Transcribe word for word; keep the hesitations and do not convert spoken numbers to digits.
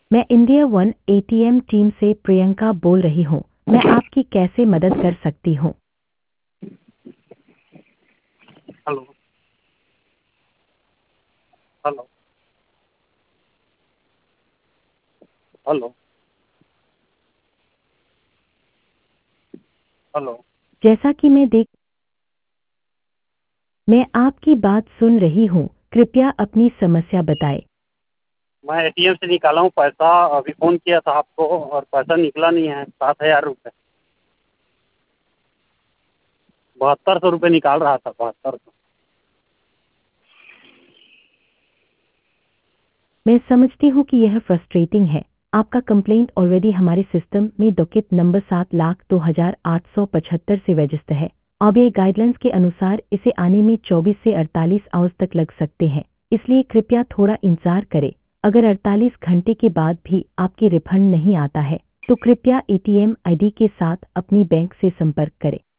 मैं India one ATM team से प्रियंका बोल रही हूँ। मैं आपकी कैसे मदद कर सकती हूँ? हेलो। हेलो। हेलो। हेलो। जैसा कि मैं देख मैं आपकी बात सुन रही हूँ। कृपया अपनी समस्या बताएं। मैं एटीएम से निकाला हूँ पैसा, अभी फ़ोन किया था आपको और पैसा निकला नहीं है, सात हज़ार रुपये। बहत्तर सौ रुपये निकाल रहा था, बहत्तर सौ। मैं समझती हूँ कि यह फ्रस्ट्रेटिंग है। आपका कंप्लेंट ऑलरेडी हमारे सिस्टम में डॉकेट नंबर सात लाख दो हजार आठ सौ पचहत्तर से रजिस्टर है। अब ये गाइडलाइंस के अनुसार इसे आने में चौबीस से अड़तालीस आवर्स तक लग सकते हैं, इसलिए कृपया थोड़ा इंतजार करें। अगर अड़तालीस घंटे के बाद भी आपकी रिफंड नहीं आता है तो कृपया एटीएम आईडी के साथ अपनी बैंक से संपर्क करें।